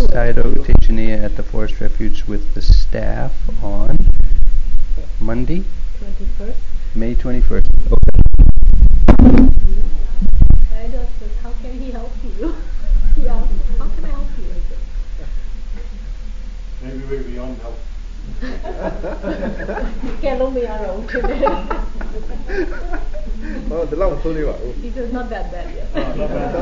Sayadaw Tejaniya at the Forest Refuge with the staff on Monday, 21st. May 21st. Okay. Sayadaw says, how can he help you? Yeah, how can I help you? Maybe we're beyond help. Can't only our own today. Oh, the long story. He says, not that bad yet. Not bad.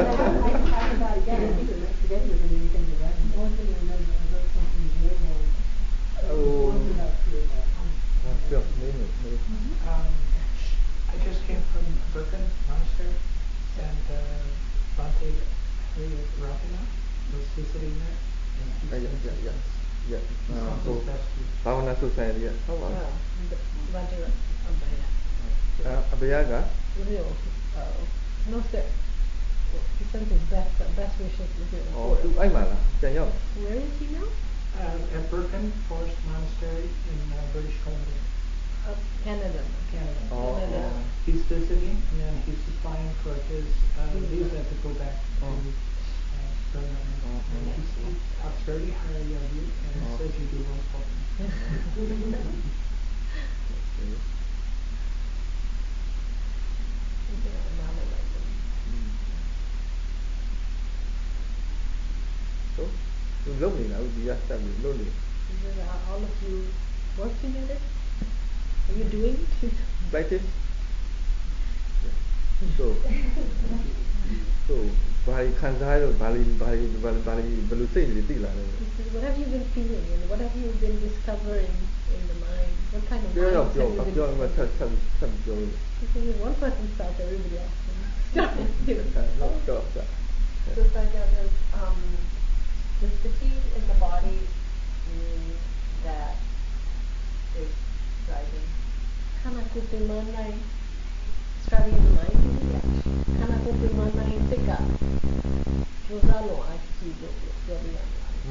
I just came from Birken Monastery, and Bhante Rapina was visiting there. Yeah. So, Bhavana Society. How about? Abhayaga? No, sir. He sent his best wishes to him. Oh, I'm Where is he now? At Birken Forest Monastery in British Columbia. Canada. Canada. He's visiting, and he's applying for his visa to go back to Burma. He talks very highly of you, and says you do well for him. So, lonely now, we are lonely. Are all of you work together? Are you doing it? Practice? So, Bali Kanzai, Bali, What have you been feeling, and what have you been discovering in the mind? What kind of minds have you been discovering? Because one person starts, everybody else starts. So there's the fatigue in the body that is driving. Khana ko pimanai, striving in the mind. Khana ko pimanai tika. Josalo achi lo yobiyan.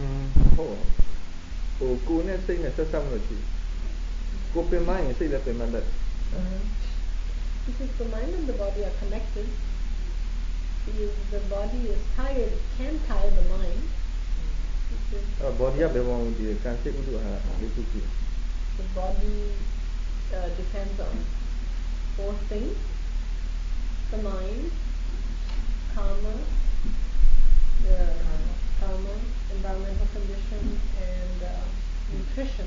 Cô này sinh là sao rồi chị? Cô bên mai người sinh là bên mặt đất. Because the mind and the body are connected. If the body is tired, it can tire the mind. Body bên ngoài thì can sẽ cũng được The body depends on 4 things: the mind, karma, environmental conditions, and nutrition.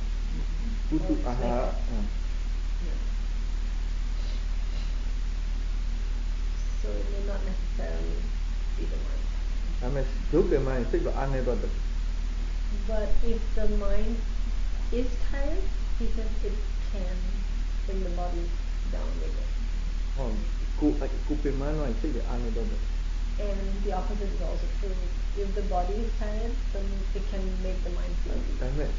So it may not necessarily be the mind. But if the mind is tired, he says it can bring the body down with it. And the opposite is also true. If the body is tired, then it can make the mind feel weak.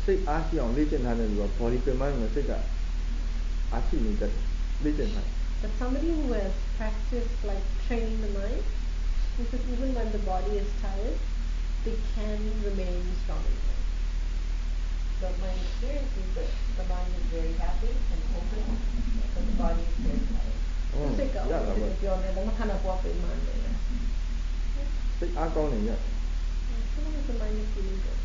But somebody who has practiced like training the mind, because even when the body is tired, they can remain strong in the mind. But my experience is that the mind is very happy and open, but the body is very tired. Sometimes the mind is feeling good.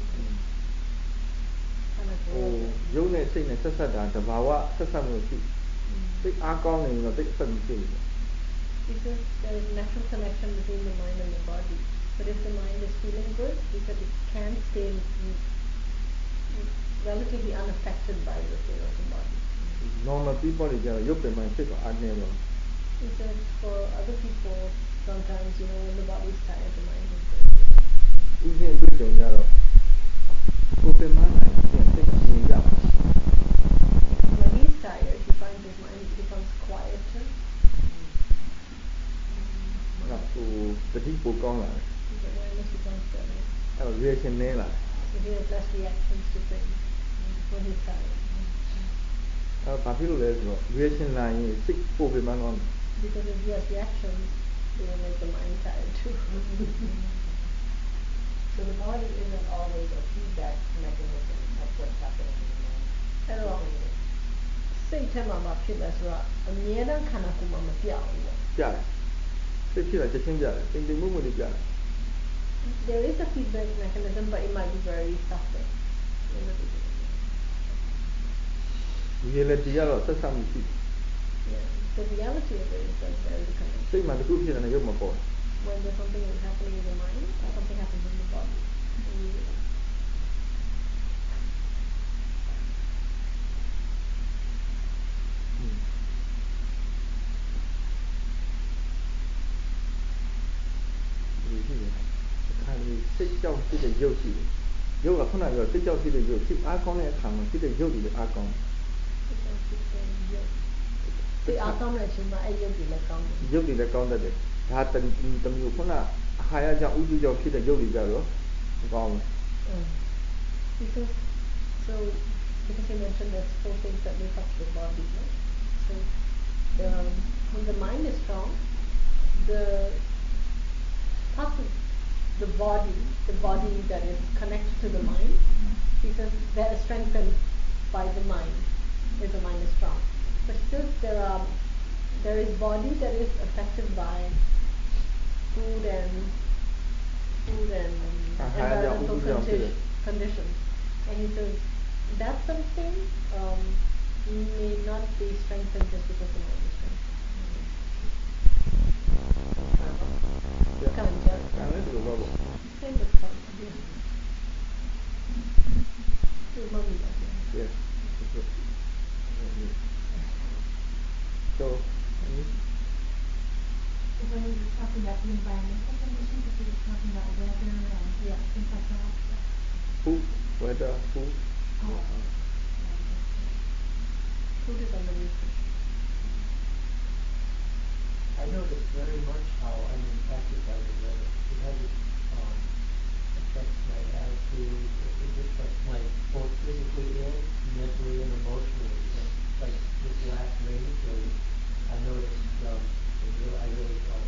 Because there is natural connection between the mind and the body. But if the mind is feeling good, because it can stay relatively unaffected by the state of the body. Normal people is He said for other people, sometimes, when the body is tired, the mind is good. When he's tired, he finds his mind becomes quieter. His awareness becomes better. So he has less reactions to things when he's tired. Because if he has reactions, they will make the mind tired too. So the body isn't always a feedback mechanism of what's happening in the mind. At all. စိတ်ထဲမှာမဖြစ်လဲဆိုတော့အမြဲတမ်းခန္ဓာကိုယ်မှာမပြောင်းဘူးပေါ့ပြတယ်စိတ်ဖြစ်လာချက်ချင်းပြတယ်တိမ်တိမ်မွတ်မွတ်လေးပြတယ် And there is a feedback mechanism, but it might be very subtle in the beginning. reality ကတော့ဆက်ဆက်မှုရှိတယ် Yeah, the reality of it is that there is a connection. စိတ်မှာတစ်ခုဖြစ်တယ်ရုပ်မပေါ် When there's something that's happening in the mind, or something happens in the body. Immediately. ဒီရှိတယ်အခါကြီးစိတ်ကြောင့်ဖြစ်တဲ့ရုပ်ရှိတယ်ရုပ်ကခုနကပြောစိတ်ကြောင့်ဖြစ်တဲ့ရုပ်စိတ်အားကောင်းတဲ့အခါမှာဖြစ်တဲ့ရုပ်တွေအားကောင်း The outcome နဲ့ချင်းမှာအဲ့ရုပ်တွေလည်းကောင်းတယ်ရုပ်တွေလည်းကောင်းတတ်တယ်ဒါတမျိုးခုနအာဟာရကြောင့်ဥဒုကြောင့်ဖြစ်တဲ့ရုပ်တွေကြတော့မကောင်းဘူး Because you mentioned there's 4 things that make up the body, right? So when the mind is strong, the parts of the body that is connected to the mind, because that is strengthened by the mind if the mind is strong. But still there is body that is affected by food and environmental conditions. And he says that's something may not be strengthened just because the mind is strengthened. Same with karma. Yes. So when you were talking about the environmental conditions, if you were talking about weather and things like that. food, weather, food. Food is underneath. I notice very much how I'm impacted by the weather. It has affects my attitude. It affects my both physically and mentally and emotionally. And like this last rainy period, I noticed I really felt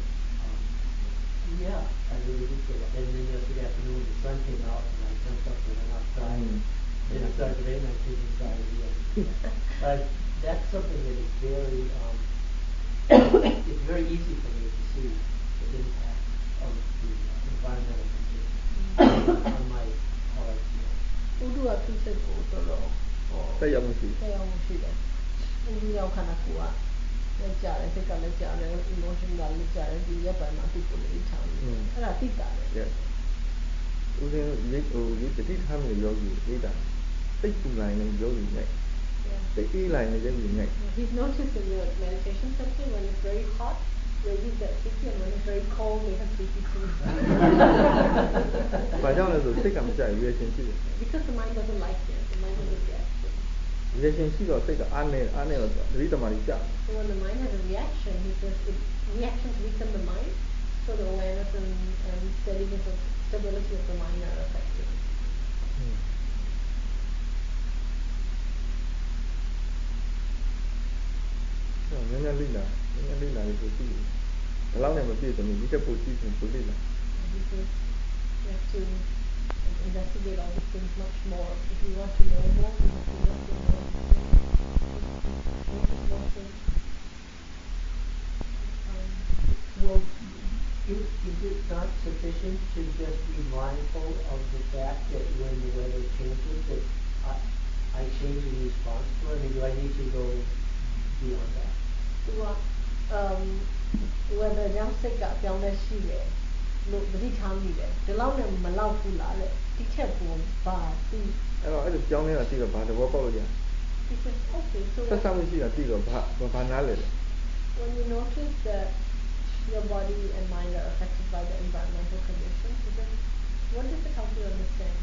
I really did feel it. And then yesterday afternoon the sun came out and I jumped up and went outside. Then it started to rain and I came inside again. That's something that is very it's very easy for me to see the impact of the environmental conditions on how I feel. ဥဒုကသူ့စိတ်ကိုတော်တော်သက်ရောက်မှုရှိသက်ရောက်မှုရှိတယ်ဥဒုရောက်ခန္ဓာကိုယ်ကလက်ကြတယ်စိတ်ကလည်းကြတယ် emotion ကလည်းကြတယ်ဒီရက်ပိုင်းမှာသူ့ကိုယ်လေးထားတယ်အဲ့ဒါသိတာလေ Yes. ဦးဇင်းဒီတတိထားမျိုးယောဂီသိတာစိတ်ပူလိုက်ရင်ယောဂီနဲ့စိတ်အေးလိုက်ရင်ယောဂီနဲ့ He's noticed in your meditation session when it's very hot yogis get sleepy and when it's very cold they have sleepy too. ဘာကြောင့်လဲဆိုစိတ်ကမကြိုက် reaction ရှိတယ် Because the mind doesn't like it, the mind doesn't react. reaction ရှိတော့စိတ်ကအားနေတော့သတိတမာတိကျ So when the mind has a reaction, he says reactions weaken the mind, so the awareness and steadiness of stability of the mind are affected. နည်းနည်းလေးလာလို့ဆိုပြီးဘယ်လောက်နဲ့မပြည့်စုံဘူးဒီချက်ပို့ကြည့်ရင်ပို့လိမ့်မယ် He says you have to investigate all these things much more. If you want to know more, you have to investigate more. Is it not sufficient to just be mindful of the fact that when the weather changes that I change in response to it? I mean, do I need to go beyond that? သူကweather ကြောင့်စိတ်ကအပြောင်းလဲရှိတယ်လို့သတိထားမိတယ်ဒီလောက်နဲ့မလောက်ဘူးလားလေဒီထက်ပိုပါသူအဲ့တော့အဲ့လိုကြောင်းနေတာသိတော့ဘာသဘောပေါက်လို့ရ He says okay so ဆက်ဆံမှုရှိတာသိတော့ဘာနားလဲ when you notice that your body and mind are affected by the environmental conditions he says what does it help you understand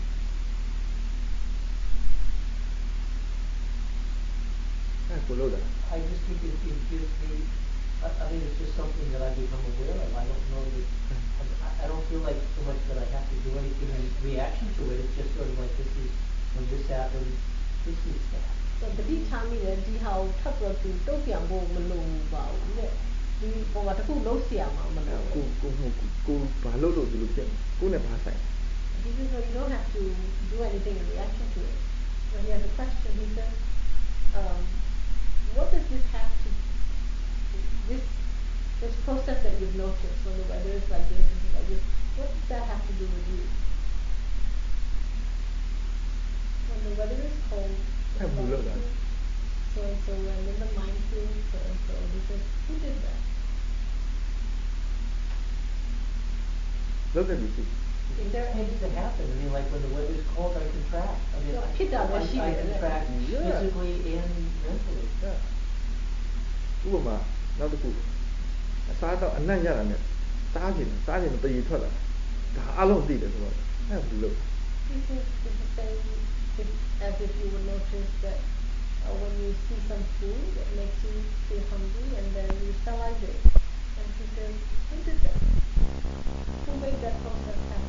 I just think it gives me I mean it's just something that I become aware of. I don't know that I don't feel like so much that I have to do anything in reaction to it. It's just sort of like this is when this happens, this is that. So တတိထားမိတယ်ဒီဟာကိုထပ်ပြီးသူတုံ့ပြန်ဖို့မလိုပါဘူးတဲ့ဒီပေါ်မှာတစ်ခုလုံးเสียမှာမလိုဘူးကိုဘာလို့ဒီလိုဖြစ်ကိုနဲ့ဘာဆိုင် He says well, you don't have to do anything in reaction to it. When he has a question he says what does this have to this process that you've noticed when the weather is like this and like this what does that have to do with you Look at this. There are things that happen. I mean, like when the weather's cold, I contract. I mean, Yeah, I contract Yeah. physically and mentally. Yeah. ဥပမာနောက်တစ်ခုအစားတော့အနံ့ရတာနဲ့စားခြင်းတည်ထွက်လာဒါအလုံးသိတယ်ဆိုတော့အဲ့ဒါဘယ်လို This is the same as if you would notice that when you see some food that makes you feel hungry and then you salivate. And he says, who did that? Who made that process happen?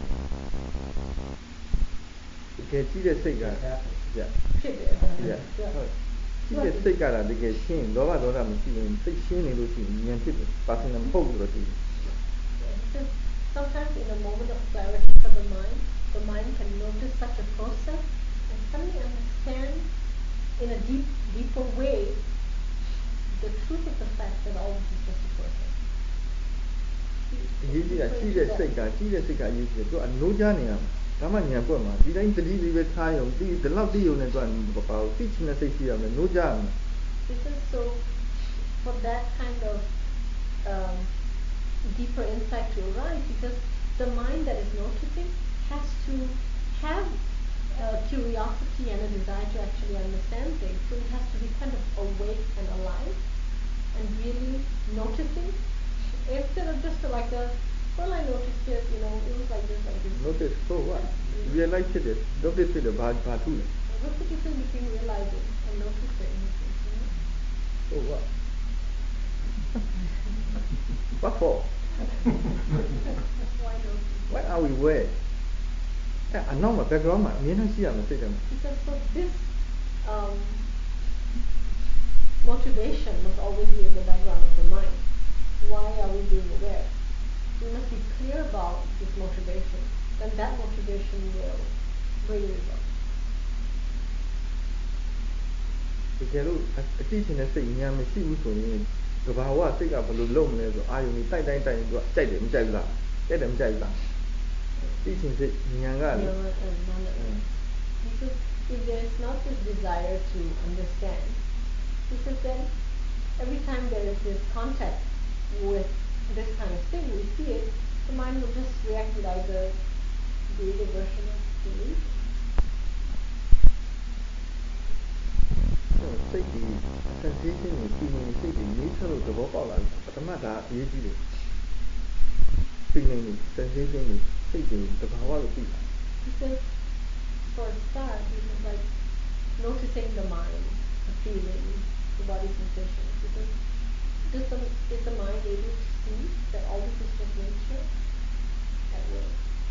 တကယ်ကြည့်တဲ့စိတ်က It happens. ကြဖြစ်တယ်ဟုတ်ကြည့်တဲ့စိတ်ကတကယ်ရှင်းလောဘဒေါသမရှိရင်စိတ်ရှင်းနေလို့ရှိရင်ဉာဏ်ဖြစ်တယ်ပါစင်မဟုတ်ဘူးလို့သိတယ် Because sometimes in a moment of clarity for the mind can notice such a process and suddenly understand in a deeper way the truth of the fact that all this is just a process. အရေးကြီးတာကြည့်တဲ့စိတ်ကအရေးကြီးတယ်သူကအနိုးကြားနေရမှာဒါမှဉာဏ်ပွက်မှာဒီတိုင်းတတိလေးပဲထားရုံဒီလောက်သိရုံနဲ့သူကဘာလို့သိချင်တဲ့စိတ်ရှိရမယ်နိုးကြားရမယ် This is so for that kind of deeper insight to arise because the mind that is noticing has to have curiosity and a desire to actually understand things. So it has to be kind of awake and alive and really noticing instead of just like well I noticed it, it was like this. Notice so what? Realize it. Notice itဘာထူးလဲ What's the difference between realizing and noticing? So what? What for? Why noticing? Why are we where? အနောက်မှာ background မှာအမြင်နဲ့ရှိရမယ်စိတ်တယ် Because so this motivation must always be in the background of the mind. Why are we being aware? We must be clear about this motivation. Then that motivation will bring results. တကယ်လို့အကြည့်ချင်တဲ့စိတ်ဉာဏ်မရှိဘူးဆိုရင်ကဘာဝစိတ်ကဘယ်လိုလုပ်မလဲဆိုအာယုန်ကြီးတိုက်သူကကြိုက်တယ်မကြိုက်ဘူးလားကြိုက်တယ်မကြိုက်ဘူးလားသိချင်စိတ်ဉာဏ်ကလေ Because if there is not this desire to understand, because then every time there is this contact with this kind of thing, we see it, the mind will just react with either the aversion or belief. စိတ်ကြီး sensation ကိုသိနေစိတ်ကြီးနေဆက်လို့သဘောပေါက်လာပထမဒါအရေးကြီးတယ်သိနေ sensation ကိုစိတ်ကြီးသဘာဝကိုသိတာ Because for a start, it is like noticing the mind, the feeling, the body sensation. Because is the mind able to see that all this is just nature at will?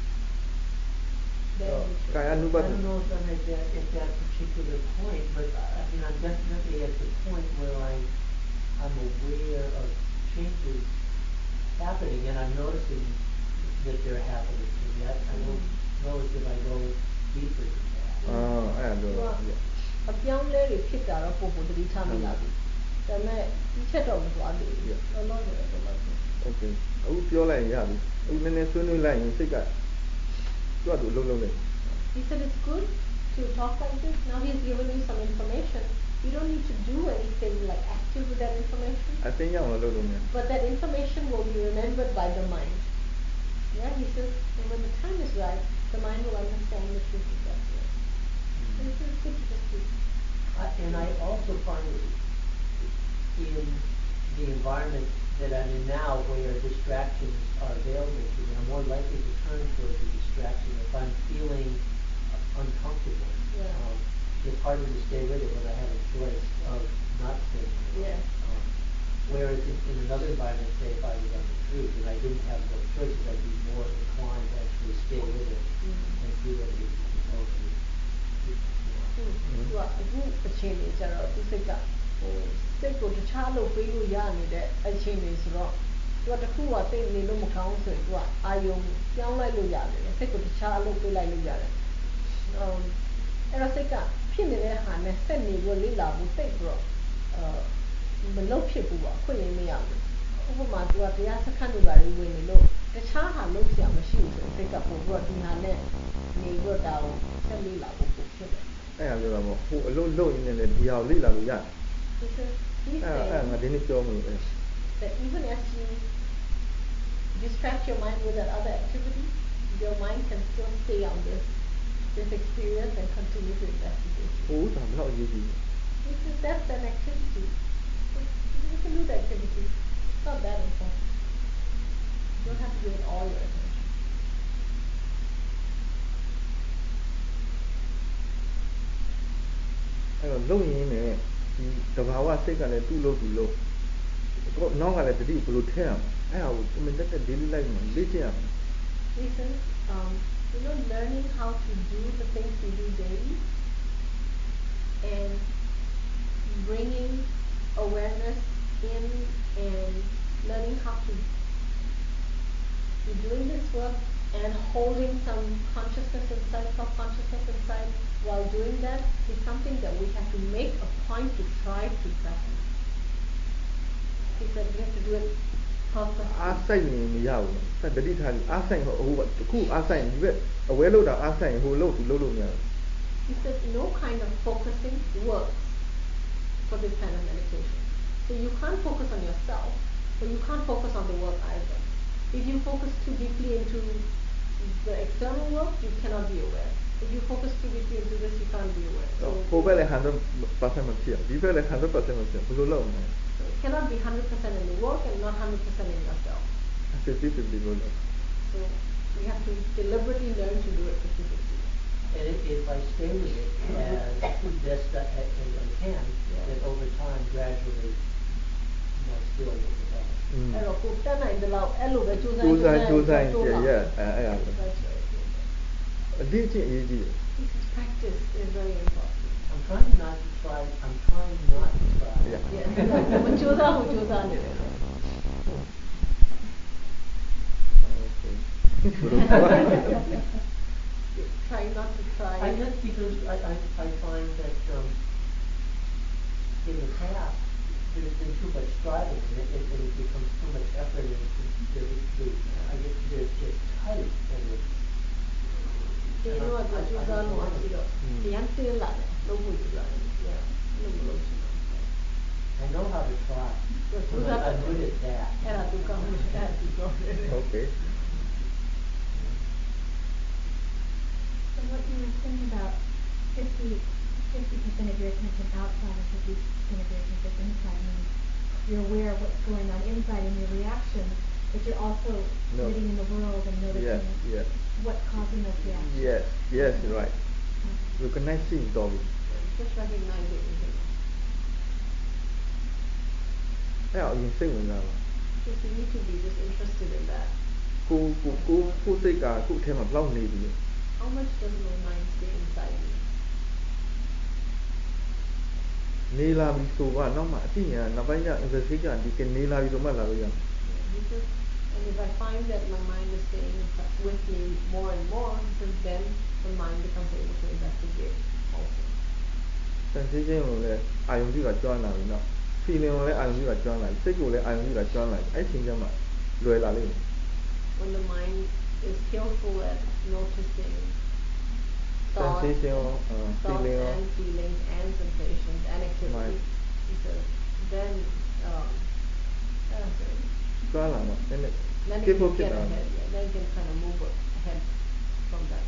I don't know if I'm at that particular point, but I mean I'm definitely at the point where I'm aware of changes happening and I'm noticing that they're happening. And yet I don't know if I go deeper than that. အဲ့ဒါတော့အပြောင်းလဲတွေဖြစ်တာတော့ပုံပုံတတိထားမိလာပြီ။ဒါပေမဲ့ဒီချက်တော့မသွားသေးဘူး။လောလောဆယ်တော့လောက်ပဲ။ Okay အခုပြောလိုက်ရင်ရပြီအခုနည်းနည်းဆွေးနွေးလိုက်ရင်စိတ်ကသူ့အတူလုံးလုံးနေ He said it's good to talk like this. Now he's given you some information. You don't need to do anything like active with that information. အသိဉာဏ်ကိုလုံးလုံးနေ But that information will be remembered by the mind. Yeah, he says, and when the time is right, the mind will understand the truth of that. And it's good to just do. And I also find in the environment that I'm in now where distractions are available to me, I'm more likely to turn towards a distraction if I'm feeling uncomfortable. Yeah. It's harder to stay with it when I have a choice of not staying with it. Yeah. Whereas in another environment, say if I was on the truth and I didn't have those choices, I'd be more inclined to actually stay with it and do what it is supposed to do. သူကအခုအချိန်လေးကျတော့သူစိတ်ကစိတ်ကိုတခြားလို့ပေးလို့ရနေတဲ့အချိန်လေးဆိုတော့သူကတခုကသိနေလို့မကောင်းဆိုရင်သူကအာယုံပြောင်းလိုက်လို့ရတယ်စိတ်ကိုတခြားလို့ပေးလိုက်လို့ရတယ်အဲ့တော့စိတ်ကဖြစ်နေတဲ့ဟာနဲ့ဆက်နေပြီးလေ့လာဖို့စိတ်ပြီးတော့မလုပ်ဖြစ်ဘူးပေါ့အခွင့်အရေးမရဘူးဥပမာသူကတရားစခန်းတွေပါဝင်နေလို့တခြားဟာလုပ်เสียမရှိဘူးဆိုစိတ်ကပို့ပြီးတော့ဒီဟာနဲ့နေပြီးတော့ဒါကိုဆက်လေ့လာဖို့ပို့ဖြစ်တယ်အဲ့ဒါပြောတာပေါ့ဟိုအလုံးလုံးရင်းနဲ့ဒီဟာကိုလေ့လာလို့ရတယ် ငါဒီနေ့ပြောမှုပဲ that even as you distract your mind with that other activity stay on this experience and continue to investigate. ဟိုဥစ္စာဘယ်လောက်အရေးကြီးလဲ Because that's an activity. You can do the activity. It's not that important. You don't have to give it all your attention. အဲ့တော့လုံရင်းနဲ့ဒီတဘာဝစိတ်ကလည်းသူ့လို့သူ့လို့တော့နောက်ကလည်းတတိဘယ်လိုထည့်ရမလဲအဲ့ဒါကိုအမှန်တက် daily life မှာလေ့ကျင့်ရမယ် Listen, learning how to do the things we do daily and bringing awareness in and learning how to be doing this work and holding some consciousness inside, self-consciousness inside while doing that is something that we have to make a point to try to practice. He said we have to do it purposely. အားဆိုင်နေမရဘူးစက်တတိထားပြီးအားဆိုင်ဟိုတခုအားဆိုင်ဒီဘက်အဝဲလို့တာအားဆိုင်ဟိုလို့ဒီလို့လို့မရဘူး He said no kind of focusing works for this kind of meditation. So you can't focus on yourself, but you can't focus on the work either. If you focus too deeply into the external work, you cannot be aware. If you focus too deeply into this, you can't be aware. So ဟိုဘက်လည်း100%မဖြစ်ဒီဘက်လည်း100%မဖြစ်ဘယ်လိုလုပ်မလဲ it cannot be 100% in the work and not 100% in yourself. 50-50 လို့လုပ် So we have to deliberately learn to do it 50-50. And if I stay with it as best as I can, then over time, gradually, my skill will develop. အဲ့တော့ကိုတက်နိုင်တဲ့လောက်အဲ့လိုပဲကြိုးစားကြိုးစားကြိုးစားအဲ့ဒါ That's right. အလေးချင်းအရေးကြီးတယ် This is practice is very important. I'm trying not to try. Yeah. Yes. မကြိုးစားနေတယ် Try not to try. I guess because I find that in the past there's been too much striving and it becomes too much effort and I get just tight and it ဒီလိုကကြိုးစားလို့ရှိတော့ပြန်တင်းလာတယ်လုပ်ဖို့ကြိုးစားတယ် Yeah. လုပ်လို့ရှိတော့ I know how to try. So I'm good at that. အဲ့ဒါသူကောင်းတယ်အဲ့ဒါသူကောင်းတယ် Okay. So what you were saying about 50% of your attention outside and 50% of your attention inside means you're aware of what's going on inside and your reaction, but you're also living in the world and noticing what's causing those reactions. Yes, right. Recognizing Dolly. Just recognize it in him. အဲ့ဒါအရင်စိတ်ဝင်စားပါ Just you need to be just interested in that. ကိုစိတ်ကကိုအထဲမှာဘလောက်နေပြီလဲ How much does my mind stay inside me? နေလာပြီဆိုတော့နောက်မှအသိဉာဏ်နောက်ပိုင်းကျ investigation ဒီကနေလာပြီဆိုမှလာလို့ရမယ် And if I find that my mind is staying with me more and more, then the mind becomes able to investigate also. sensation ကိုလည်းအာရုံပြုတာကျွမ်းလာပြီနော် feeling ကိုလည်းအာရုံပြုတာကျွမ်းလာပြီစိတ်ကိုလည်းအာရုံပြုတာကျွမ်းလာပြီအဲ့ချိန်ကျမှလွယ်လာလိမ့်မယ် When the mind is skillful at noticing thoughts, sensation feeling and feelings and sensations and activities, then ကျွမ်းလာတော့နည်းနည်း then it ဖြစ်ဖို့ can ဖြစ် get တာ ahead. Yeah, then it can kind of move ahead from that.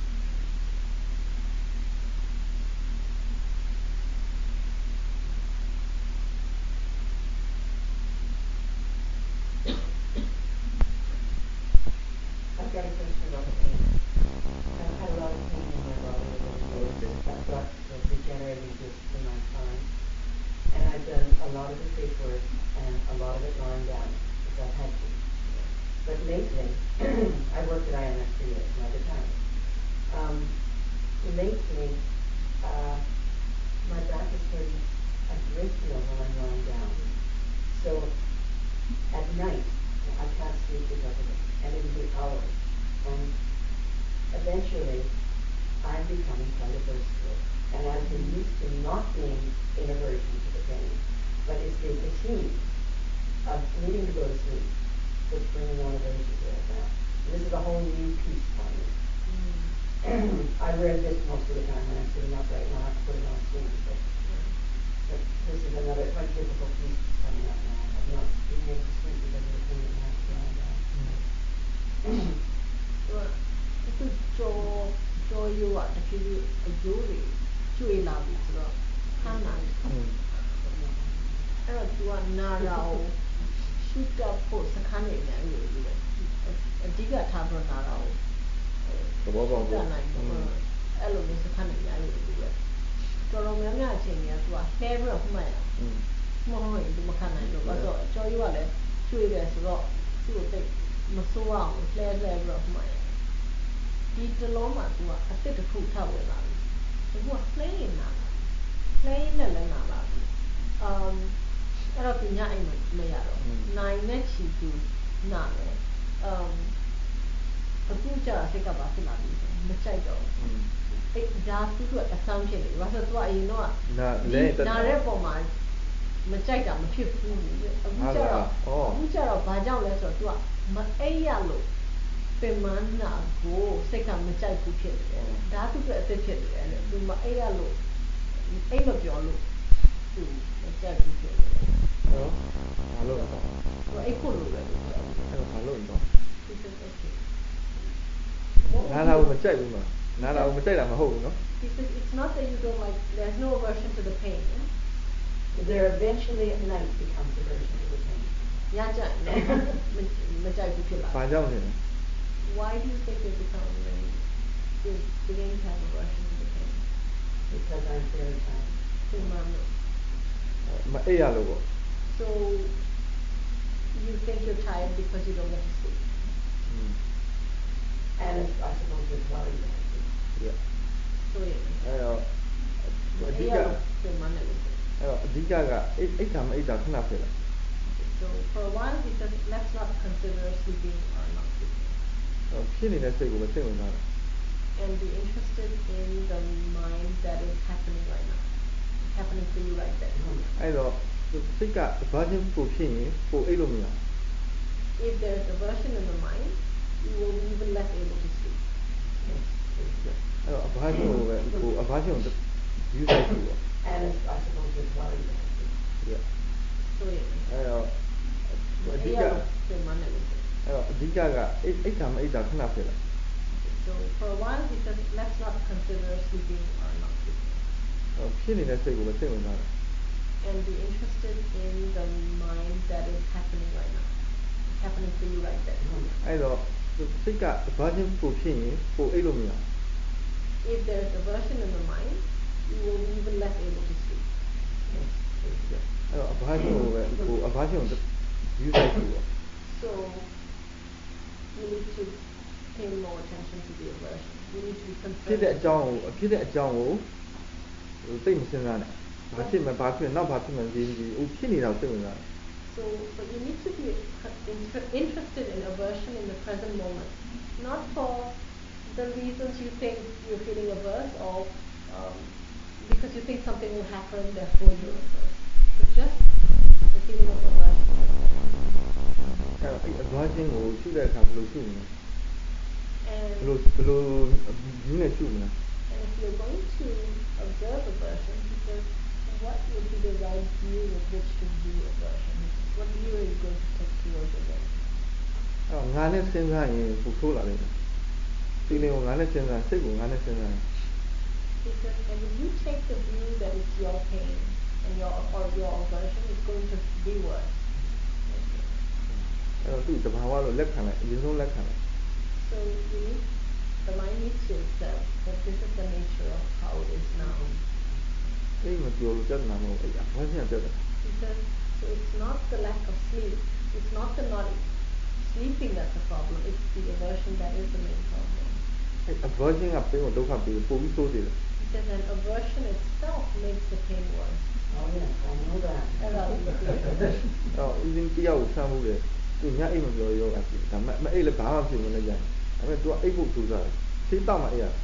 I've got a question about pain. I've had a lot of pain in my body over the years. I've got degenerating discs in my spine. And I've done a lot of the paperwork and a lot of it lying down because I've had to. But lately, I worked at IMS for years, never time. Lately, my back is hurting a great deal when I'm lying down. So at night, I can't sleep because of it, and it'll be hours. And eventually, I'm becoming quite aversive. And I've been used to not being in aversion to the pain, but it's the fatigue of needing to go to sleep that's bringing on aversion to it now. And this is a whole new piece for me. I wear this most of the time when I'm sitting upright, and I have to put it on sleep. But this is another quite difficult piece that's coming up now. I'm not being able to sleep because of the pain that I have to lie down. သူကြောတဖြည်းဖြည်းအကျိုးတွေကျွေလာပြီဆိုတော့ခါနာတယ်အဲ့တော့ तू ကနာတာကိုရှုတတ်ဖို့စခန်းနေများလို့ပြောတယ်အဓိကထားပြီးနာတာကိုသဘောပေါက်တယ်နိုင်အဲ့လိုမျိုးစခန်းနေများလို့ပြောတယ်တော်တော်များများအချိန်ကြီးက तू ကလှဲပြီးတော့မှတ်ရမဟုတ်ရင် तू မခံနိုင်လို့အဲ့တော့အကျော်ကြီးကလည်းကျွေတယ်ဆိုတော့သူ့ကိုသိမစိုးအောင်လှဲပြီးတော့မှတ်ရဒီတလုံးမှာ तू ကအစ်စ်တစ်ခုထောက်ဝင်လာပြီသူကလှဲနေတာလှဲနေလည်းနာလာပြီအဲ့တော့သူညအိမ်မရတော့နိုင်နဲ့ချီသူနာတယ်အခုကျစိတ်ကပါဖြစ်လာပြီမကြိုက်တော့အဲ့ဒါသူ့အတွက်အဆောင်ဖြစ်နေဘာလို့သူကအရင်တော့နာတဲ့ပုံမှာမကြိုက်တာမဖြစ်ဘူးအခုကျတော့ဘာကြောင့်လဲဆိုတော့ तू ကမအိပ်ရလို့ပင်မနာကိုစိတ်ကမကြိုက်ဘူးဖြစ်နေတယ်ဒါသူ့အတွက်အသက်ဖြစ်နေတယ် तू မအိပ်ရလို့အိပ်မပြောလို့ तू မကြိုက်ဘူးဖြစ်နေတယ်ဘာလို့လဲ तू အိပ်ဖို့လိုတယ်အဲ့တော့ဘာလို့တော့နားလာမကြိုက်ဘူးနော်နားလာမကြိုက်တာမဟုတ်ဘူးနော် It's not that you don't like there's no aversion to the pain there eventually at night becomes aversion to the pain ညကြမကြိုက်ဘူးဖြစ်လာဘာကြောင့်လဲ Why do you think it becomes you're beginning to have aversion to the pain because I'm very tired မအိပ်ရလို့ပေါ့ So you think you're tired because you don't get to sleep and I suppose it's worry yeah so yeah အဲ့တော့အဓိကအိတ်တာမအိတ်တာခဏဖြစ်လာ So for a while he says let's not consider sleeping or not sleeping ဖြစ်နေတဲ့စိတ်ကိုပဲစိတ်ဝင်စားတယ် and be interested in the mind that is happening right now it's happening for you right there အဲ့တော့စိတ်ကဘာချင်းပိုဖြစ်ရင်ပိုအိတ်လို့မရ if there is aversion in the mind you will be even less able to sleep အဲ့တော့ဘာချင်းကိုပဲကိုဘာချင်းကိုယူဆိုင်ပြီးတော့ and I suppose it's worry yeah so yeah အဲ့တော့အဓိကအိတ်တာမအိတ်တာခဏဖြစ်လာ So for a while he says let's not consider sleeping or not sleeping ဖြစ်နေတဲ့စိတ်ကိုပဲစိတ်ဝင်စားတယ် and be interested in the mind that is happening right now it's happening for you right there အဲ့တော့စိတ်ကဘာချင်းပိုဖြစ်ရင်ပိုအိတ်လို့မရ if there is aversion in the mind you will be even less able to sleep အဲ့တော့ဘာချင်းကိုပဲကိုဘာချင်းကိုယူဆိုင်ပြီးတော့ so you need to pay more attention to the aversion you need to be concerned ဖြစ်တဲ့အကြောင်းကိုသိမစဉ်းစားနဲ့ဘာဖြစ်မဘာဖြစ်နောက်ဘာဖြစ်မှန်းသိဖြစ်နေတာကိုသိမစား So but you need to be interested in aversion in the present moment not for the reasons you think you're feeling averse or because you think something will happen therefore you're averse but just the feeling of aversion အဲ့ဘာချင်းကိုရှုတဲ့အခါဘယ်လိုရှုမလဲ and ဘယ်လိုယူနေရှုမလဲ and if you're going to observe aversion because what would be the right view with which to view aversion what view are you going to take towards aversion အဲ့ငါနဲ့စဉ်းစားရင်ပူဆိုးလာတယ်ဒီလိုငါနဲ့စဉ်းစားစိတ်ကိုငါနဲ့စဉ်းစား because and if you take the view that it's your pain and your aversion is going to be worse အဲ့တော့သူ့တဘာဝလို့လက်ခံလိုက်အရင်ဆုံးလက်ခံလိုက် so you need the mind needs to accept that this is the nature of how it is now အဲ့မပြောလို့ပြဿနာမဟုတ်အဲ့ဘာချင်းပြဿနာ because so it's not the lack of sleep it's not the not sleeping that's the problem it's the aversion that is the main problem အဲ့ aversion ကပေးတော့ဒုက္ခပေးပို့ပြီးဆိုးတယ် because an aversion itself makes the pain worse oh yes I know that အော် even တယောက်ဆမ်းမှုတယ်သူညအိတ်မပြောရောကရှိဒါမအိတ်လည်းဘာမှဖြစ်မလဲကြာဒါပေမဲ့ तू အိတ်ဖို့ထူစားတယ်စိတ်တောက်မှအေးရ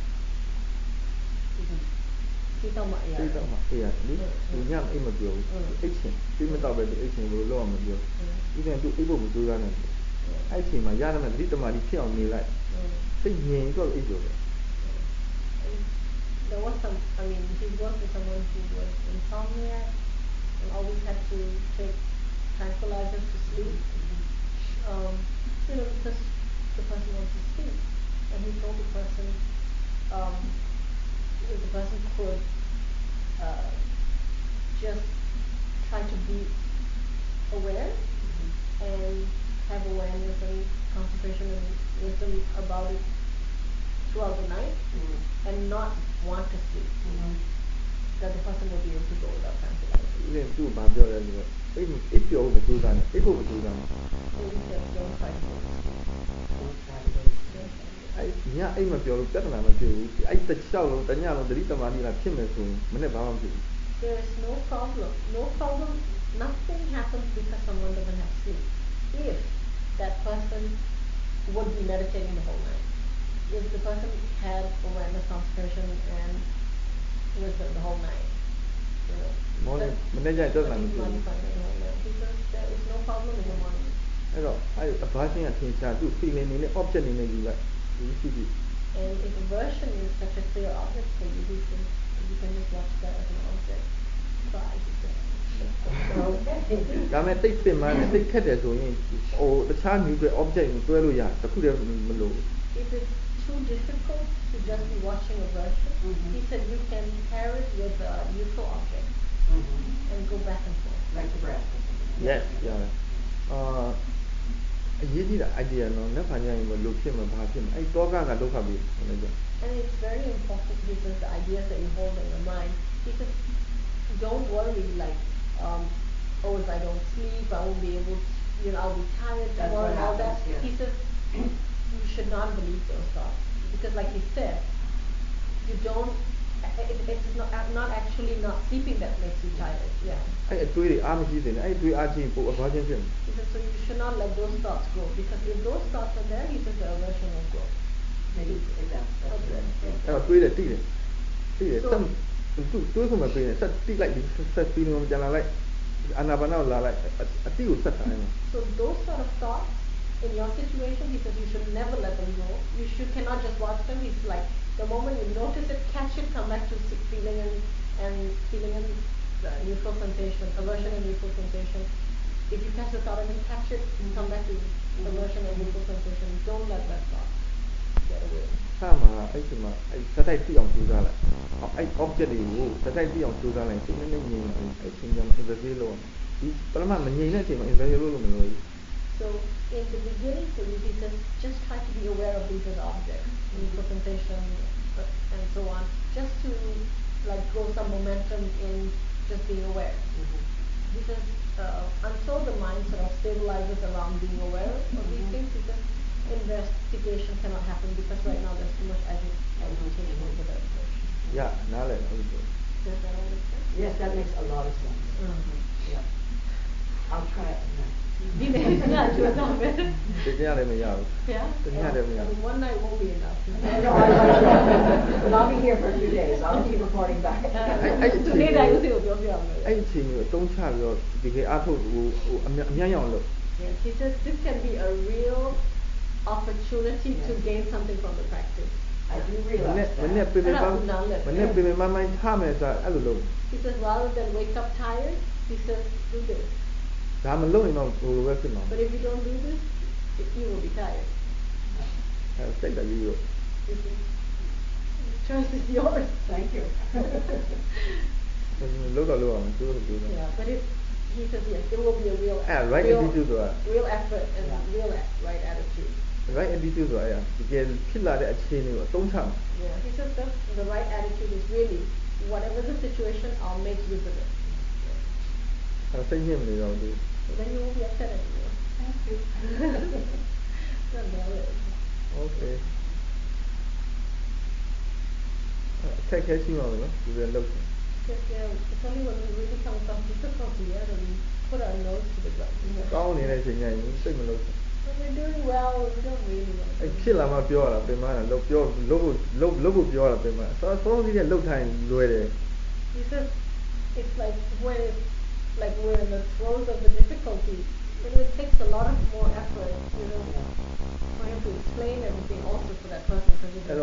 စိတ်တောက်မှအေးရသူညအိတ်မပြောဘူးအိတ်ချင်းစိတ်မတောက်ပဲသူအိတ်ချင်းဘယ်လိုလုပ်အောင်မပြော even သူအိတ်ဖို့မထူစားနဲ့အဲ့ချိန်မှာရရမယ်သတိတမာတိဖြစ်အောင်နေလိုက်စိတ်ငြိမ်တော့အိတ်ပြောတယ် There was some I mean he worked with someone who was insomniac and always had to take tranquilizers to sleep because the person wants to sleep and he told the person could just try to be aware and have awareness and concentration and wisdom about it throughout the night and not want to sleep, that the person will be able to go without tranquilization. Then do about the other. If you're over to that, if over to that. Don't try to. Yeah, I'm a pure better than a few. I said, Shell, the Yellow, the little money like him, whenever there is no problem. Nothing happens because someone doesn't have sleep. If that person would be meditating the whole night, if the person had awareness, concentration, and wisdom the whole night, morning, because there is no problem in the morning. I passing a thing, do feeling in the object in the like. And if aversion is such a clear object for you, you can just watch that as an object. Try to take the man and take care or the child you the object in Tueluya, the Kudu. If it's too difficult to just be watching aversion, he said you can pair it with a neutral object and go back and forth. Like the breath. Yes, yeah. You did idea, no, never look him about him. I talk on a look at it. And it's very important because the ideas that you hold in your mind, because don't worry like, if I don't sleep, I won't be able to, I'll be tired tomorrow and all that. Yeah. He says, you should not believe those thoughts. Because like he said, it's not actually not sleeping that makes you tired. Yeah. I agree, I'm using I agree, I think, for a He says, so you should not let those thoughts go. Because if those thoughts are there, he says the aversion will grow. Maybe that's I agree that thing. Some do some opinion, such like this feeling of Jana like Anabana like a deal set time. So those sort of thoughts in your situation, he says you should never let them go. You cannot just watch them. He's like, the moment you notice it, catch it, come back to feeling and neutral sensation, aversion and neutral sensation. If you catch the thought and then catch it, come back to aversion and neutral sensation. Don't let that thought get away. I take on to that. I object you, I take on to that. I think the zero. But I'm very low. So in the beginning, so he says, just try to be aware of these as objects, neutral sensation, and so on, just to like grow some momentum in just being aware. Because until the mind sort of stabilizes around being aware of these things, because investigation cannot happen because right now there's too much agitation over that question. Yeah, now let Does that all make sense? Yes, that makes a lot of sense. Yeah. I'll try it tonight. Do it now, man. Yeah? One night won't be enough. But I'll be here for a few days. I'll keep reporting back. Today I was able to Yes, he says this can be a real opportunity to gain something from the practice. I do realize that. He says rather than wake up tired, he says do this. But if you don't do this, you will be tired. The choice is yours. Thank you. Yeah, but he says yes, it will be a real effort and real right attitude. Right attitude, yeah. Yeah, he says that the right attitude is really whatever the situation, I'll make use of it. So then you won't be upset anymore. Thank you. Okay. Take care, it's only when we really come across difficulty that we put our nose to the ground. But we're doing well, we don't really want to. He says it's like when we're in the throes of the difficulty, it takes a lot of more effort, trying to explain everything also for that person because you've been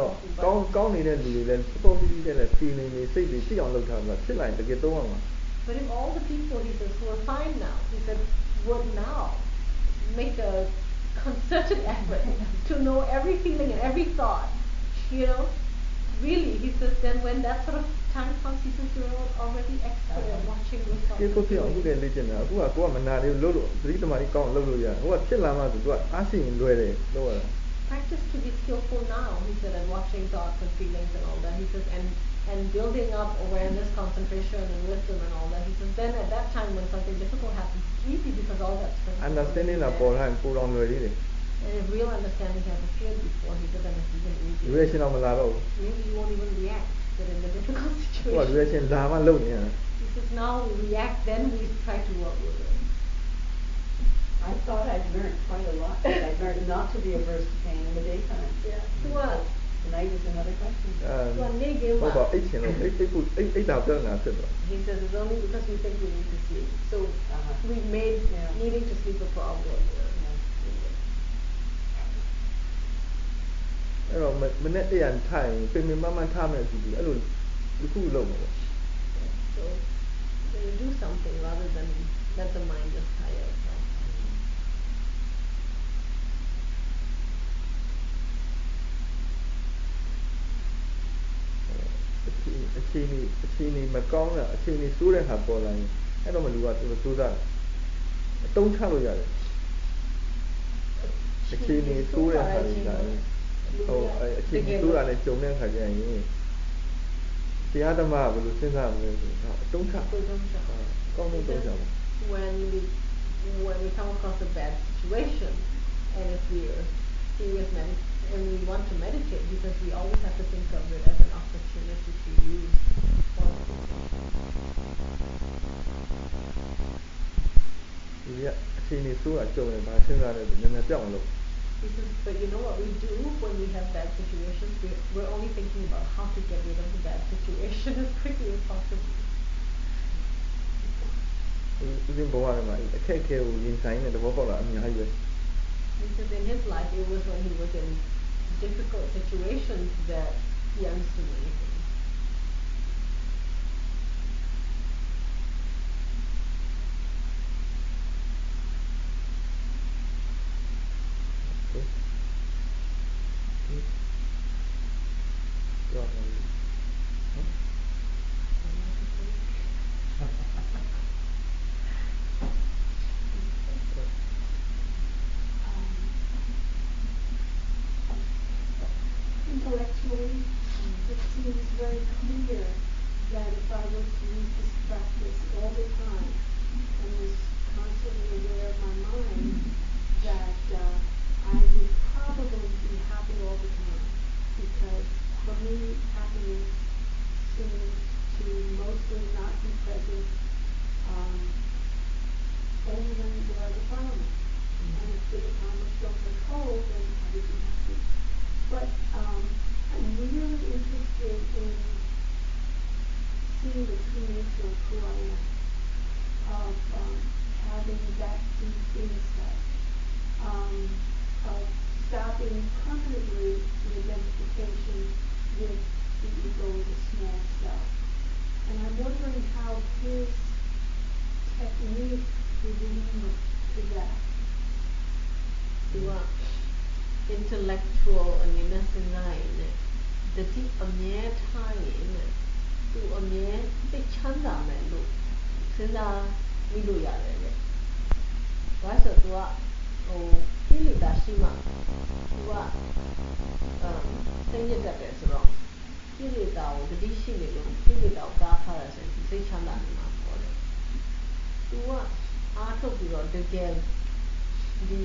But if all the people, he says, who are fine now, he said, would now make a concerted effort to know every feeling and every thought, really, he says, then when that sort of time comes, he says, you're already expert at watching without ကိကိုဖြစ်အောင်အခုတည်းလေ့ကျင့်တာအခုကကိုကမနာလေးလို့လို့သတိတမားကြီးကောင်းအောင်လုပ်လို့ရတယ်ဟိုကဖြစ်လာမှသူကအားရှိရင်လွယ်တယ်လို့ရတာ Practice to be skillful now, he said, at watching thoughts and feelings and all that. He says, and building up awareness, concentration, and wisdom and all that. He says, then at that time when something difficult happens, it's easy because all that's going to understanding လာပေါ်လာရင်ပူတော်လွယ်သေးတယ် And if real understanding has appeared before, he said, then it's even easier. reaction တော့မလာတော့ဘူး Maybe you won't even react, but in the difficult ဟိုက situation. reaction လာမှလုပ်နေရတာ He says, now we react, then we try to work with it. I thought I'd learned quite a lot. I'd learned not to be averse to pain in the daytime. Yeah. So what? Tonight is another question. ဟုတ်ပါအိတ်ချင်လို့အိတ်တာပြောနေတာဖြစ်တော့ He says it's only because we think we need to sleep. So we made needing to sleep a problem. အဲ့တော့မနေ့တည်းရထိုင်ပြင်မမှန်ထားမယ်သူဒီအဲ့လိုတစ်ခုလုပ်မှာပေါ့ So they do something rather than let the mind just tire itself. အခြေအနေမကောင်းတာအခြေအနေဆိုးတဲ့ဟာပေါ်လာရင်အဲ့တော့မလူကသူစူးစမ်းအတုံးချလို့ရတယ်အခြေအနေဆိုးတဲ့ဟာတွေလာရင်ဟိုအခြေအနေဆိုးတာနဲ့ဂျုံတဲ့ခါကျရင်တရားဓမ္မကဘယ်လိုစဉ်းစားမလဲဆိုတော့အတုံးချကောင်းတဲ့တုံးချပါ When we come across a bad situation and if we are serious and we want to meditate, because we always have to think of it as an opportunity to use. Yeah, အခြေအနေဆိုးတာကြုံရင်ဘာစဉ်းစားလဲဆိုနည်းနည်းပြောင်းလို့ But you know what we do when we have bad situations? We're only thinking about how to get rid of the bad situation as quickly as possible. ဦးဇင်းဘဝမှာအခက်အခဲကိုရင်ဆိုင်တဲ့သဘောပေါက်လာအများကြီးပဲ Because in his life it was when he was in difficult situations that he understood many things. Intellectually, it seems very clear that if I was to use this practice all the time and was constantly aware of my mind, that I would probably be happy all the time. Because for me, happiness seems to mostly not be present only when there are defilements. And if the defilements don't get cold, then I would be happy. But I'm really interested in seeing the true nature of who I am, of having that deep insight, of stopping permanently the identification with the ego, the small self. And I'm wondering how his technique would lead to that. Intellectual အနေနဲ့စဉ်းစားရင်တတိအမြဲထားရင်သူအမြဲသိချမ်းသာမယ်လို့စဉ်းစားမိလို့ရတယ်လေ။ဒါဆိုသူကကိလေသာရှိမှသူကသိရတတ်တယ်ဆိုတော့ကိလေသာကိုတတိရှိနေလို့ကိလေသာကိုတားထားရဆိုရင်သိချမ်းသာနေမှာပေါ့လေ။သူကအားထုတ်ပြီးတော့တကယ်ဒီ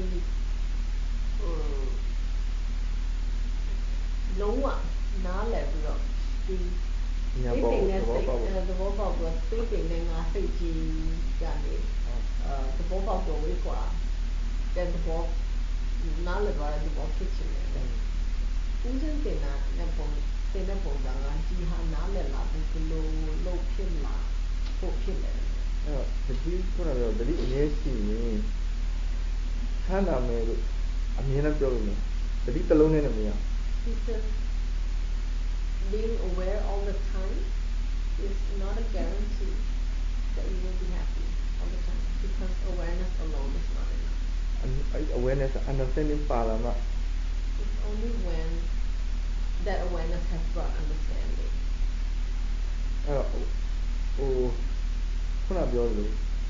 လုံးဝနားလည်ပြီးတော့ဒီညာပေါ်သဘောပေါက်တော့သိပင်နဲ့ငါစိတ်ကြီးကနေသဘောပေါက်တော့ဝေးกว่าတဲ့သဘောနားလည်သွားတဲ့သဘောဖြစ်ချင်တယ်ဦးစင်းတင်တာနဲ့ပုံစံကဒီဟာနားလည်လာပြီးဘလို့လို့ဖြစ်လာဖို့ဖြစ်တယ်အဲ့တော့ဒီခုနကတော့တတိအမြဲရှိရင်ဆန်းလာမယ်လို့အမြင်နဲ့ပြောလို့မရတတိတစ်လုံးနဲ့မရ He says being aware all the time is not a guarantee that you will be happy all the time because awareness alone is not enough. Awareness, understanding ပါလာမှ It's only when that awareness has brought understanding. ခုနပြောလို့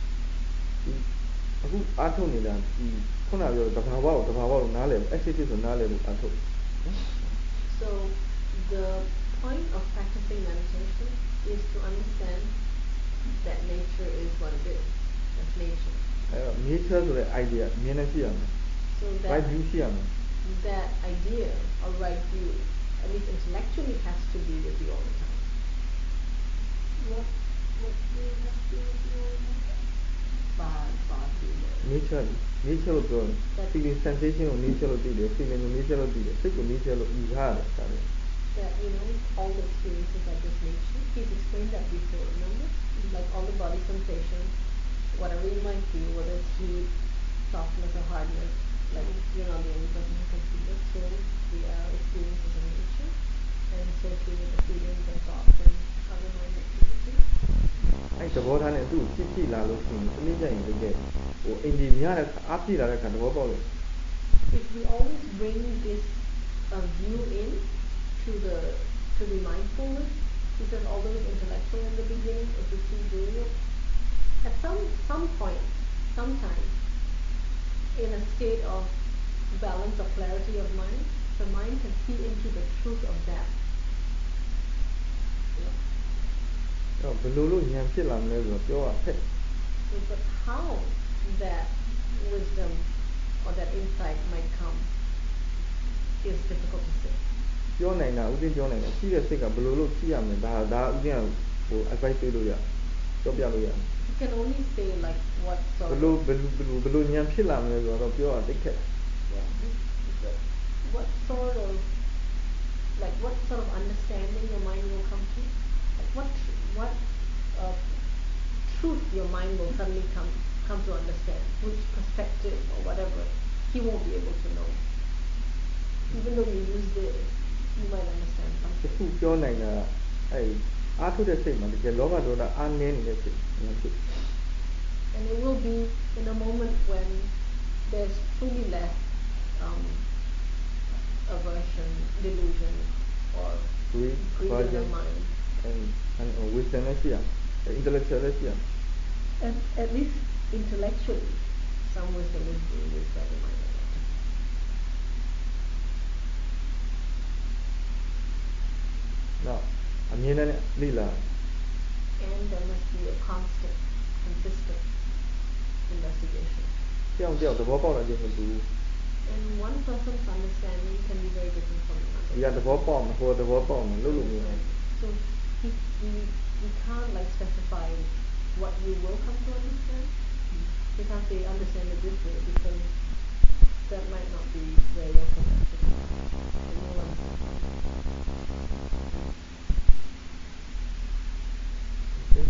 အခုအားထုတ်နေတာခုနပြောတဘာဝကိုနားလည် activity ဆိုနားလည်လို့အားထုတ် So the point of practicing meditation is to understand that nature is what it is. That's nature. Nature ဆိုတဲ့ idea မြင်နေရှိရမယ် So right view ရှိရမယ် that idea or right view, at least intellectually, has to be with you all the time. What do you have to do with you all the time? Nature လို့ပြောတယ် feeling sensation ကို nature လို့သိတယ် feeling ကို nature လို့သိတယ် စိတ်ကို nature လို့ယူထားတယ်ဒါပဲ That all the experiences are just nature. He's explained that before, remember? Like all the body sensations, whatever you might feel, whether it's heat, softness or hardness, like you're not the only person who can feel it. So we are experiences of nature, and so too with the feelings and thoughts and other mind activities. အဲ့သဘောထားနဲ့သူ့ကိုကြည့်လာလို့ရှိရင်တနည်းကြရင်တကယ်ဟိုအင်ဒီများတဲ့အားပြည့်လာတဲ့ခါသဘောပေါက်လို့ If we always bring this view in to the mindfulness, because although it's intellectual in the beginning, if we keep doing it, at some point, sometime, in a state of balance or clarity of mind, the mind can see into the truth of that. ဘယ်လိုလုပ်ဉာဏ်ဖြစ်လာမလဲဆိုတော့ပြောရဖက် But how that wisdom or that insight might come is difficult to say. ပြောနိုင်တာဥသိပြောနိုင်တယ်ရှိတဲ့စိတ်ကဘယ်လိုလုပ်ကြည့်ရမလဲဒါဥသိကဟို advice ပေးလို့ရပြောပြလို့ရ You can only say like what sort ဘယ်လိုဉာဏ်ဖြစ်လာမလဲဆိုတော့ပြောရတိတ်ခက် what sort of understanding your mind will come to, like what truth your mind will suddenly come to understand, which perspective or whatever, he won't be able to know. Even though you use this, you might understand something. အခုပြောနိုင်တာအဲ့အားထုတ်တဲ့စိတ်မှာတကယ်လောဘဒေါသအားနည်းနေတဲ့စိတ်ဉာဏ်ဖြစ် And it will be in a moment when there's truly less aversion, delusion, or greed in the mind. And wisdom လည်းရှိရ intellectual လည်းရှိရ At least intellectually, some wisdom is being used by the mind. Now, အမြင်နဲ့လိလာ And there must be a constant, consistent investigation. တယောက်သဘောပေါက်လာခြင်းမတူဘူး And one person's understanding can be very different from another. ဒီကသဘောပေါက်မှာဟိုသဘောပေါက်မှာလို့မရဘူး So we can't like specify what you will come to understand. We can't say understand it this way because that might not be where you're connected. Okay.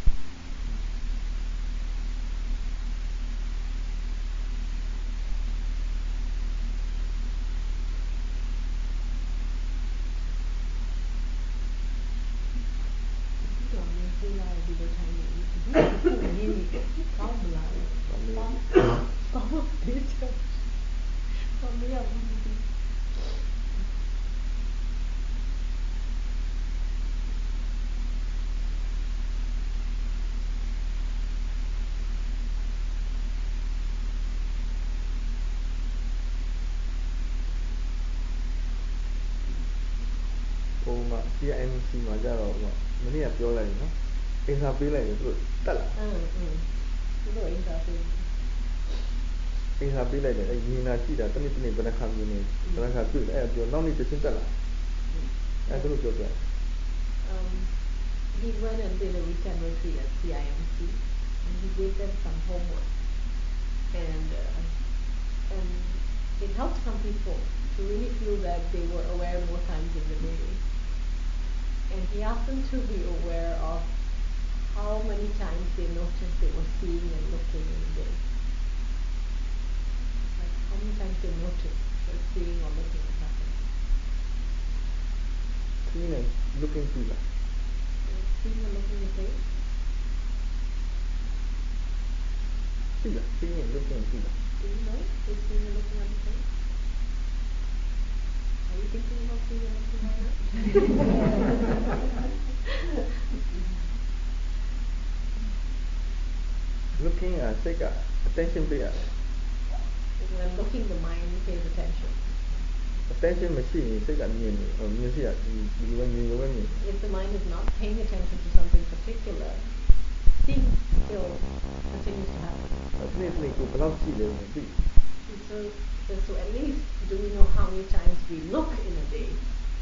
CIMC မှာကြတော့မနေ့ကပြောလိုက်တယ်နော်အင်္ဂါပေးလိုက်တယ်သူတို့တက်လာသူတို့အင်္ဂါပေးလိုက်တယ်မြင်တာကြည့်တာတနေ့ဘယ်နှခါမြင်နေဘယ်နှခါတွေ့အဲ့ပြောနောက်နေ့တစ်ချင်းတက်လာအဲ့သူတို့ပြောပြ He went and did a weekend retreat at CIMC and he gave them some homework and it helped some people to really feel that they were aware more times in the day. And he asked them to be aware of how many times they noticed they were seeing and looking in the day. Like how many times they noticed they were seeing or looking at something. Seeing and looking through that. Seeing and looking at the day. Seeing and looking through that. Do you know? Is seeing and looking at the day? Are you thinking about seeing and looking right now? Looking စိတ်က attention ပေးရတယ် When looking, the mind pays attention. attention မရှိရင်စိတ်ကမြင်နေမြင်စီရဒီလိုမြင်လို့ပဲမြင် If the mind is not paying attention to something particular, seeing still continues to happen. နေ့နေ့ကိုဘယ်လောက်ကြည့်လဲမသိ So at least do we know how many times we look in a day?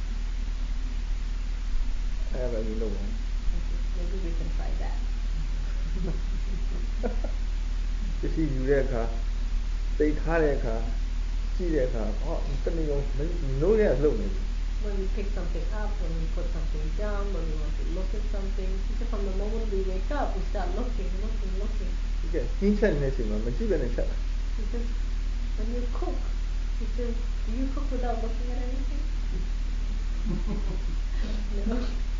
အဲ့ဒါလည်းလုပ်ပါ Maybe we can try that. ပစ္စည်းယူတဲ့အခါသိထားတဲ့အခါကြည့်တဲ့အခါတနည်းလုံးနိုးရလှုပ်နေ When we pick something up, when we put something down, when we want to look at something, because from the moment we wake up, we start looking. ဒီကင်းချက်နေချိန်မှာမကြည့်ဘဲနဲ့ချက် Because when you cook, do you cook without looking at anything? No.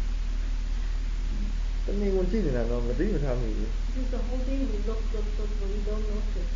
တနည်းဝင်ကြည့်နေတာတော့မသိမထားမိဘူး Because the whole day we look, but we don't notice.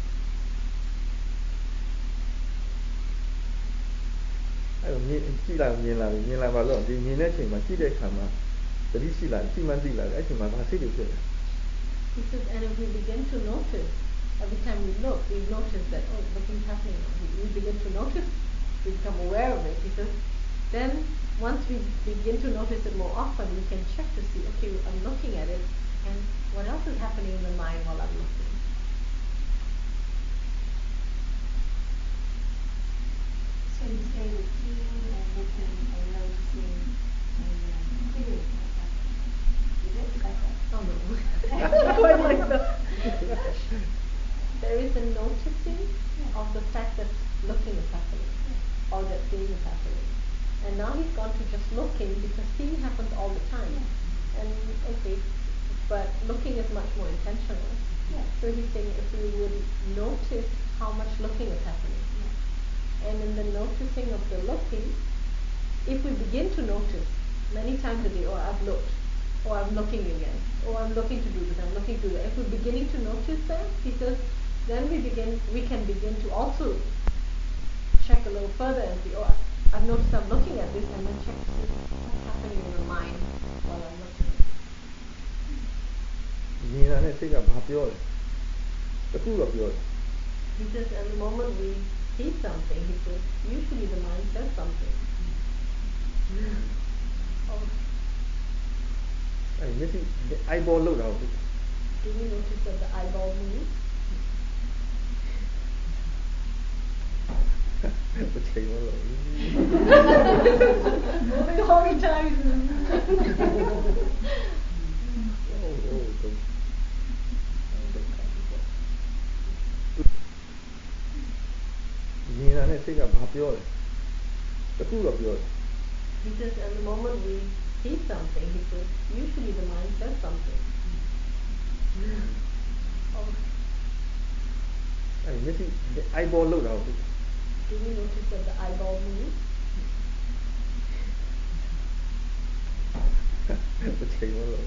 အဲ့တော့ကြည့်လိုက်မြင်လာပါတော့ဒီမြင်တဲ့အချိန်မှာကြည့်တဲ့အခါမှာတတိရှိလာကြည့်မှသိလာတယ်အဲ့ချိန်မှာဘာစိတ်တွေဖြစ်လဲ He says, and if we begin to notice, every time we look, we notice that, oh, nothing's happening. We begin to notice, we become aware of it. He says, then once we begin to notice it more often, we can check to see, okay, I'm looking at it, and what else is happening in the mind while I'm looking? So you say that seeing and looking and noticing and clearing is it like that? Oh no. Not quite like that. There is a noticing of the fact that looking is happening, or that seeing is happening. And now he's gone to just looking because seeing happens all the time. And okay, but looking is much more intentional. So he's saying if we would notice how much looking is happening, and in the noticing of the looking, if we begin to notice many times a day, oh, I've looked, or I'm looking again, or I'm looking to do this, I'm looking to do that. If we're beginning to notice that, he says, then we can begin to also check a little further and see, oh, I've noticed I'm looking at this, and then check to see what's happening in the mind while I'm looking. မြင်လာတဲ့စိတ်ကဘာပြောလဲတခုတော့ပြောတယ် He says, at the moment we see something, he says, usually the mind says something. Oh, အဲ့မျက်စိ eyeball လောက်တာဟုတ် do we notice that the eyeball moves? တစ်ချိန်လုံးလို့ Moving how many times? He says, at the moment we see something, he says, usually the mind says something. Oh, အဲ့မျက်စိ eyeball လောက်တာဟုတ် do we notice that the eyeball moves? တစ်ချိန်လုံးလို့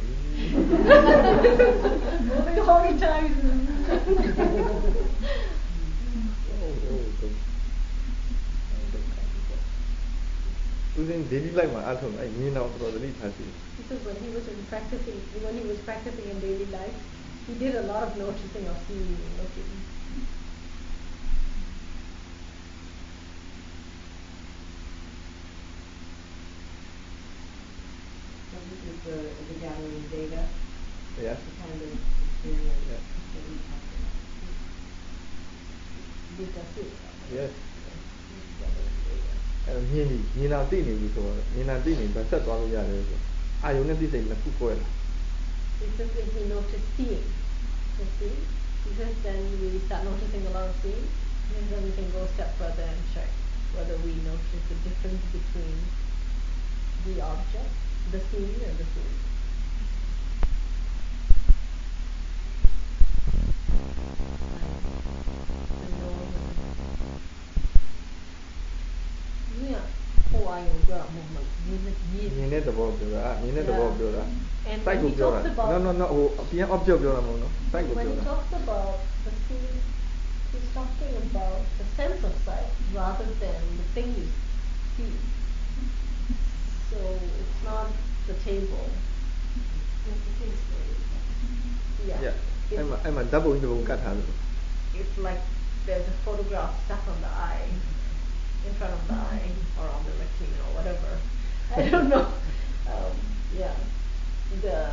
Moving how many times? Using daily life မှာအားထုတ်အဲ့မြင်တော့တော်တော်သတိထားစီ Because when he was practicing in daily life, he did a lot of noticing of seeing and looking. So this is the gathering data, Yes. the kind of experience Yeah. that we talked about. Yes. အဲ့မြင်တာသိနေပြီဆိုတော့မြင်တာသိနေတော့ဆက်သွားလို့ရတယ်ဆိုအာယုံနဲ့သိစိတ်နှစ်ခုကွဲလာ He says if we notice seeing, he says then we start noticing a lot of seeing, and then we can go a step further and check whether we notice the difference between the object, the seeing and the seeing. Yeah. မြင်တဲ့သဘောပြောတာမြင်တဲ့သဘောပြောတာ And စိုက် when ကို he ပြောတာ talks about no ဟိုအပြင် object ပြောတာမဟုတ်နော်စိုက်ကို when ပြော he တာ talks about the seeing, he's talking about the sense of sight rather than the thing you see. So if table. Yeah. I'm a double in the book. It's like there's a photograph stuck on the eye, in front of the eye, or on the retina, or whatever. I don't know. Yeah. The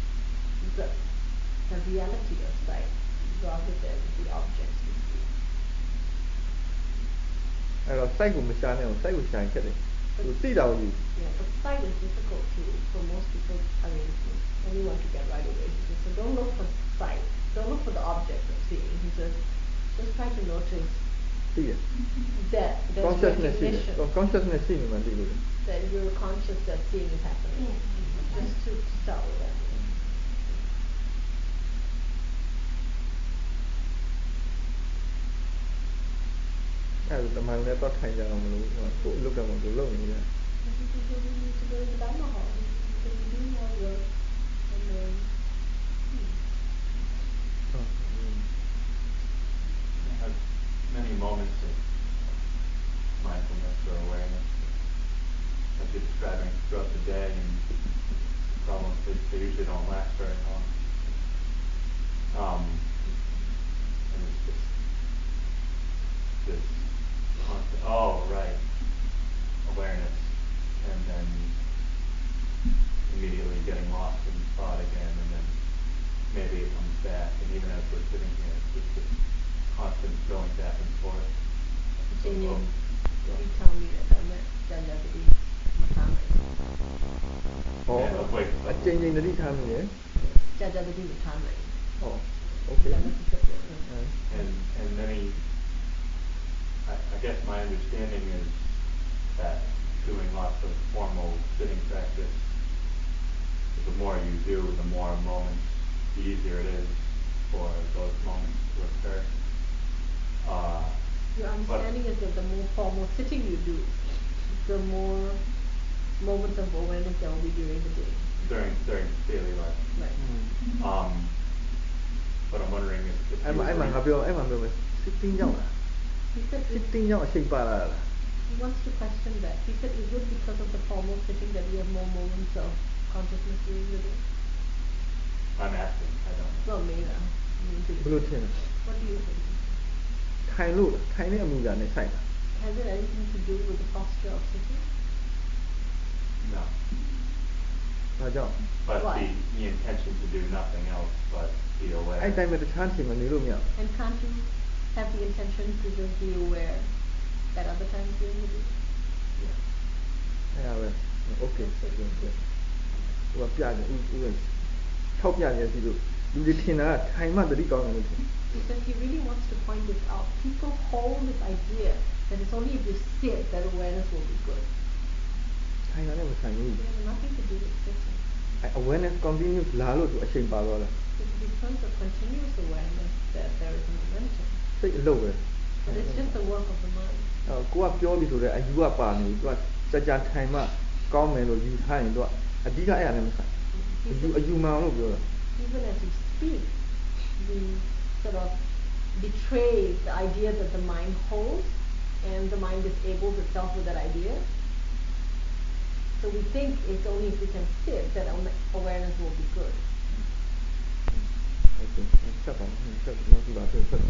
reality of sight rather than the objects we see. အဲ့တော့ sight ကိုမရှာနဲ့အောင် sight ကိုရှာရင်ခက်တယ်သူသိတာကိုယူ Yeah, but sight is difficult for most people. I mean, anyone to get right away. So don't look for sight. Don't look for the object of seeing. He says, just try to notice သိတယ် that there's consciousness ရှိတယ် recognition, consciousness ရှိနေမှသိလို့ that you're conscious that seeing is happening. Just to start with that. အဲ့ဒါတမန်လည်းတော့ထိုင်ကြအောင်မလို့ကိုလုတ်တယ်မလို့လုတ်နေတယ် You need to go to the Dharma hall. You can do more work and then I have many moments of mindfulness or awareness, as you're describing throughout the day, and problems they usually don't last very long. And it's just this constant, awareness, and then immediately getting lost in thought again, and then maybe it comes back, and even as we're sitting here, it's just this constant going back and forth. changing. You tell me that I'm at Jajabadi Matamai. ဟောအကျဉ်းချင်းတတိထားမိတယ် Jajabadi Matamai. ဟော okay And many, I guess my understanding is that doing lots of formal sitting practice, the more you do, the more moments, the easier it is for those moments to occur. Your understanding is that the more formal sitting you do, the more moments of awareness there will be during the day. During daily life. Right. But I'm wondering if အဲ့မှာငါပြောမယ် sitting ရောက်လား He said sitting ရောက်အချိန်ပါလာလား he wants to question that. He said, is it because of the formal sitting that you have more moments of consciousness during the day? I'm asking, I don't know. Not me, no. ဘယ်လိုထင်လဲ What do you think? ထိုင်လို့ထိုင်တဲ့အမှုရာနဲ့ဆိုင်တာ Has it anything to do with the posture of sitting? No. ဒါကြောင့် But Why? the intention to do nothing else but be aware. အဲ့တိုင်းပဲတခြားချိန်မနေလို့မရဘူး And can't you have the intention to just be aware at other times during the day? Yeah. အဲ့ဒါပဲ okay ဟိုကပြတယ်ဥပ6ပြနေစီလို့လူတွေထင်တာကထိုင်မှတတိကောင်းတယ်လို့ထင် He said he really wants to point this out. People hold this idea that it's only if you sit that awareness will be good. ထိုင်တာနဲ့မဆိုင်ဘူး It has nothing to do with sitting. awareness continuous လာလို့သူအချိန်ပါသွားတာ It's because of continuous awareness that there is a momentum. စိတ်အလုပ်ပဲ But it's just the work of the mind. ကိုကပြောပြီဆိုတော့အယူကပါနေပြီသူကကြာထိုင်မှကောင်းမယ်လို့ယူထားရင်သူကအဓိကအဲ့ဒါနဲ့မဆိုင်အယူမှန်လို့ပြောတာ Even as you speak, you sort of betray the idea that the mind holds, and the mind disables itself with that idea. So we think it's only if we can sit that awareness will be good. okay ဆက်ပါဆက်လို့ဒီပါဆက် So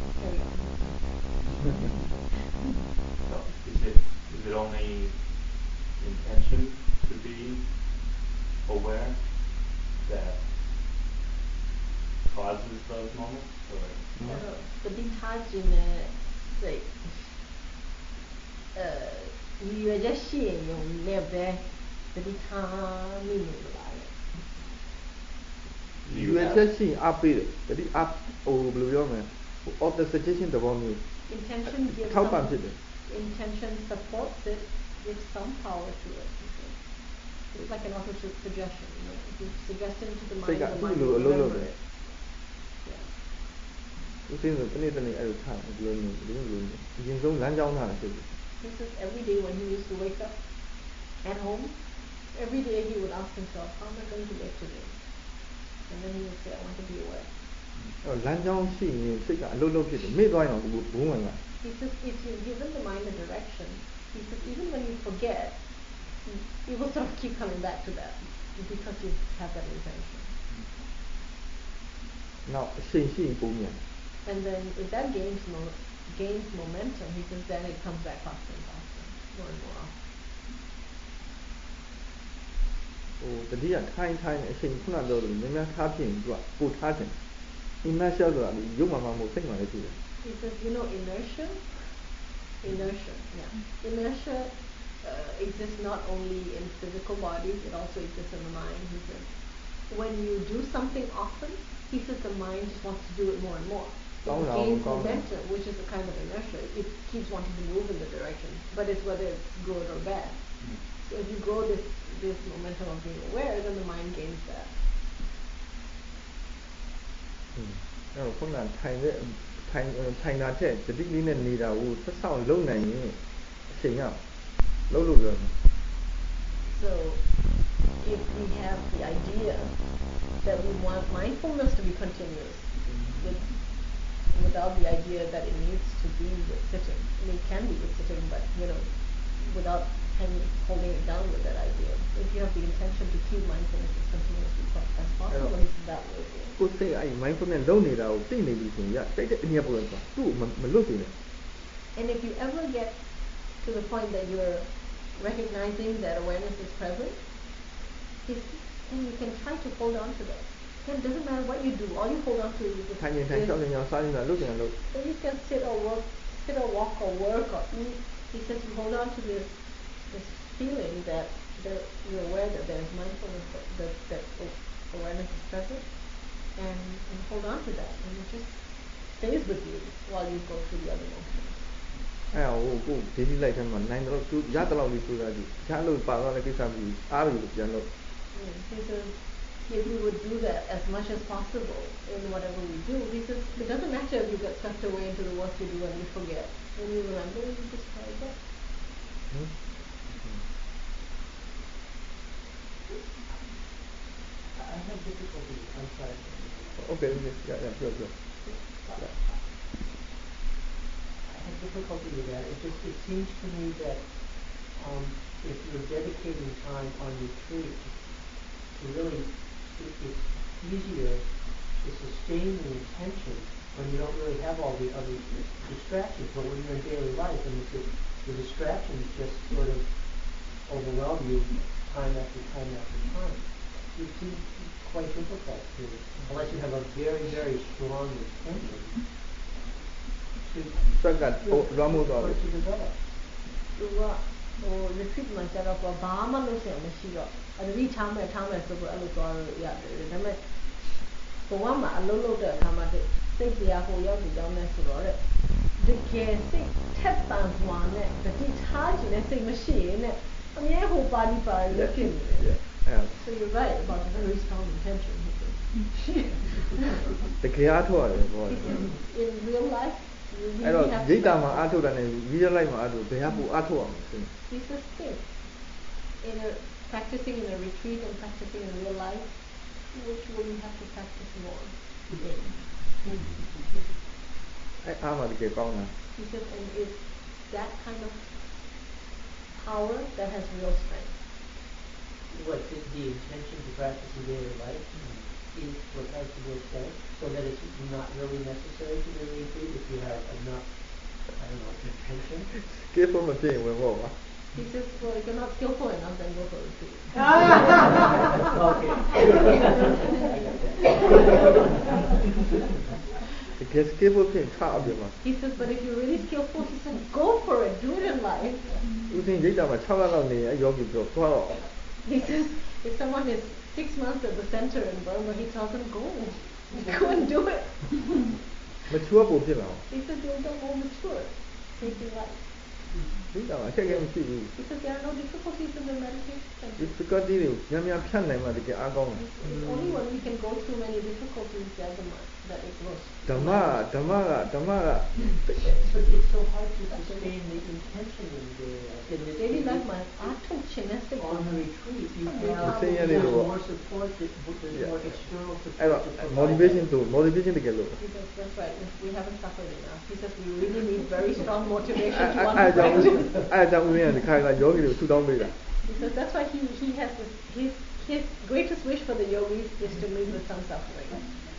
is it only intention to be aware that causes those moments, or The detaching say ရည်ရွယ်ချက်ရှိရင်ရုံနဲ့ပဲတတိထားမိနေပါလေ do ယူ you ရ have, ချက်ရှိအားပေးတယ်တတိအားဟိုဘယ်လိုပြောမလဲ auto suggestion သဘောမျိုး intention gives ထောက်ပံ့ some, ဖြစ်တယ် intention supports it, gives some power to it. It's like an auto suggestion, you know. If you suggest it into the mind, the mind will remember it. Yeah. သူသိတယ်တနေ့တနေ့အဲ့လိုထားဘယ်လိုမျိုးအရင်ဆုံးလမ်းကြောင်းထားတာဖြစ်တယ် He says every day when he used to wake up at home, every day he would ask himself, how am I going to wake today? And then he would say, I want to be aware. အဲ့လမ်းကြောင်းရှိရင်စိတ်ကအလုံးလုံးဖြစ်တယ်မေ့သွားရင်တော့ဘူးဝင်လာ He says if you've given the mind a direction, he says even when you forget, you will sort of keep coming back to that because you have that intention. Now, and then if that gains momentum, he says then it comes back faster and faster, more and more often. တတိယထိုင်းအချိန်ခုနပြောလို့များထားဖြစ်ရင်သူကပို့ထားတယ် inertia ဆိုတာဒီရုပ်မှမဟုတ်စိတ်မှလည်းဖြစ်တယ် He says, inertia, inertia exists not only in physical bodies, it also exists in the mind. He says, when you do something often, he says the mind just wants to do it more and more. It gains momentum, which is a kind of inertia. It keeps wanting to move in the direction, but it's whether it's good or bad. So if you grow this momentum of being aware, then the mind gains that. အဲ့တော့ခုနထိုင်တာတဲ့တတိလေးနဲ့နေတာကိုဆက်ဆောင်လုံနိုင်ရင်အချိန်ရလုံလို့ပြောတယ် So if we have the idea that we want mindfulness to be continuous without the idea that it needs to be with sitting. I mean, it can be with sitting, but without holding it down with that idea. If you have the intention to keep mindfulness as continuously as possible, it's that way. ကိုယ်စိတ်အဲ့ mindfulness လုပ်နေတာကိုသိနေပြီဆိုရင်တိတ်တဲ့အမြတ်ပေါ်တော့သူ့မလွတ်သေးနဲ့ And if you ever get to the point that you're recognizing that awareness is present, then you can try to hold on to that. Then it doesn't matter what you do, all you hold on to is this. Then you can sit or walk or work or eat. He says you hold on to this feeling that you're aware that there is mindfulness, that awareness is present, and hold on to that, and it just stays with you while you go through the other motions. အဲ့ဟိုကိုဒေးလိလိုက်ထဲမှာနိုင်တော့သူရတဲ့လောက်လေးဆိုတာဒီချားလို့ပါတော့တဲ့ကိစ္စပြီးအားလို့ပြန်လို့ He says if we would do that as much as possible in whatever we do, he says it doesn't matter if you get swept away into the work you do and you forget. When you remember, you just try it back. I have difficulty. I'm sorry. Okay, yeah, sure. I have difficulty with that. It seems to me that if you're dedicating time on retreat, to really, it's easier to sustain the intention when you don't really have all the other distractions. But when you're in daily life and the distractions just sort of overwhelm you time after time after time, it seems quite difficult to, unless you have a very, very strong intention, to develop. Retreat မှာကျတော့ဘာမှလုပ်စရာမရှိတော့အတတိထားမယ်ဆိုတော့အဲ့လိုသွားလို့ရတယ်ဒါပေမဲ့ဘဝမှာအလုံးလုံးတဲ့အခါမှာစိတ်တရားဟိုရောက်ပြီးကြောင်းနဲ့ဆိုတော့တကယ်စိတ်ထက်သန်စွာနဲ့တတိထားခြင်းနဲ့စိတ်မရှိရင်နဲ့အမြဲဟိုပါဠိပါဠိလုပ်ဖြစ်နေတယ် So you're right about the very strong intention. တကယ်အားထုတ်ရတယ်ဘော In real life အဲ့တော့ဒိဋ္ဌာမှာအားထုတ်တာနဲ့ real life မှာအားထုတ်ဘယ်ဟာပိုအားထုတ်အောင်လဲ It's the same. Practicing in a retreat and practicing in real life, which will you have to practice more? He says, and it's that kind of power that has real strength. What the intention to practice in daily life is what has the real strength, so that it's not really necessary to really retreat if you have enough, intention. Skillful machine when what? He says, well, if you're not skillful enough, then go for retreat. Okay. Skillful thing, he says, but if you're really skillful, he says, go for it, do it in life. He says, if someone is 6 months at the center in Burma, he tells them, go and do it. Mature people. He says, you'll get more mature, taking life. Because there are no difficulties in the meditation. It's only when we can go through many difficulties that it grows. But it's so hard to sustain the intention in daily life. On the retreat, you have more support, there's more external support. Motivation to get low. That's right. We haven't suffered enough. He says we really need very strong motivation to want to practice. Because that's why he has this, his greatest wish for the yogis is to meet with some suffering.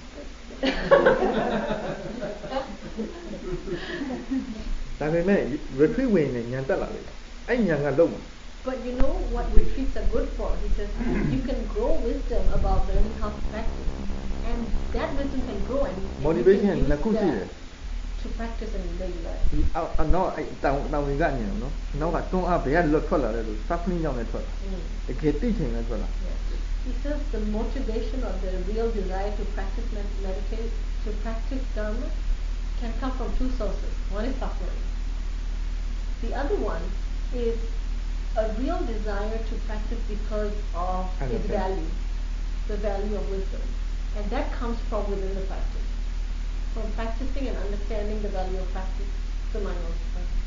ဒါပေမဲ့ retreat ဝင်နေဉာဏ်တက်လာတယ်အဲ့ဉာဏ်ကလုံး But you know what retreats are good for? He says you can grow wisdom about learning how to practice, and that wisdom can grow and motivation you can use နှစ်ခုရှိတယ် to practice in daily life. ဒီနောက်အဲ့တောင်ဝင်ကဉာဏ်နော်နောက်ကတွန်းအားဘယ်ကလွတ်ထွက်လာလဲလို့ suffering ကြောင့်လည်းထွက်လာတကယ်သိချင်လည်းထွက်လာ He says the motivation or the real desire to practice meditate, to practice Dharma, can come from two sources. One is suffering. The other one is a real desire to practice because of its value, the value of wisdom. And that comes from within the practice. From practicing and understanding the value of practice, the mind wants to practice.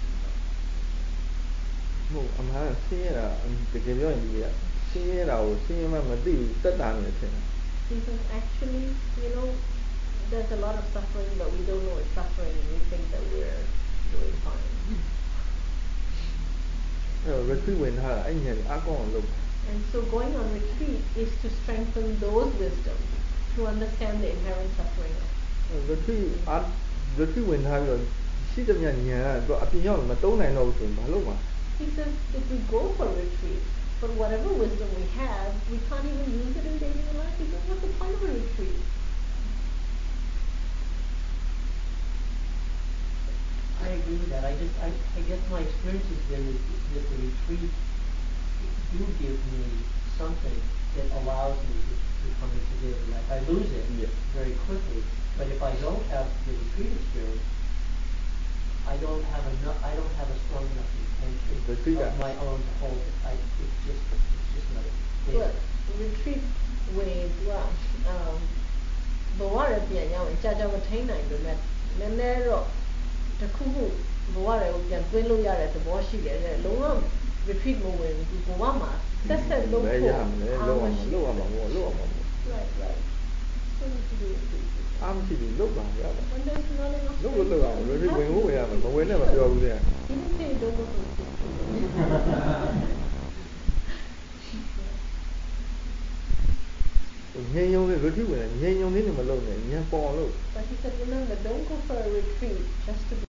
ဟုတ်အမှန်ဆင်းရဲတာတကယ်ပြောရင်ဒီကဆင်းရဲတာကိုဆင်းရဲမှမသိဘူးတက်တာနေတယ် Because actually, you know, there's a lot of suffering, but we don't know it's suffering, and we think that we're doing fine. retreat ဝင်ထားတာအဲ့ဉာဏ်အကောင်းအောင်လုပ် And so going on retreat is to strengthen those wisdoms, to understand the inherent suffering. retreat ဝင်ထားပြီးတော့ရှိသမျှဉာဏ်ကတော့အပြင်ရောက်မတုံးနိုင်တော့ဘူးဆိုရင်ဘာလုပ်မှာ He says if we go for retreat, but whatever wisdom we have, we can't even use it in daily life. He says, what's the point of a retreat? I agree with that. I guess my experience has been that the retreat do give me something that allows me to come into daily life. I lose it very quickly, but if I don't have the retreat experience, I don't have a strong enough intention of my own to hold it. It's just not there. Well, retreat with what? ဘဝရပြန်ရအောင်ကြာကြာမထိန်နိုင်ဘူးမဲ့နည်းနည်းတော့တခုခုဘဝရကိုပြန်သွင်းလို့ရတဲ့သဘောရှိတယ်တဲ့လုံးဝ retreat မဝင်ဘူးဘဝမှာဆက်လုပ်ဖို့လုပ်အောင် Right. So we should do it. အားမရှိဘူးလုပ်ပါရပါ When there's not enough လုပ်လို့လုပ်အောင် retreat ဝင်ဖို့ရမှာမဝင်နဲ့မပြောဘူးတဲ့ He didn't say don't go for retreat. ငြိမ်ယုံလေး retreat ဝင်ငြိမ်ယုံလေးနဲ့မလုပ်နဲ့ဉာဏ်ပေါ်အောင်လုပ် But he said, remember, don't go for a retreat just to be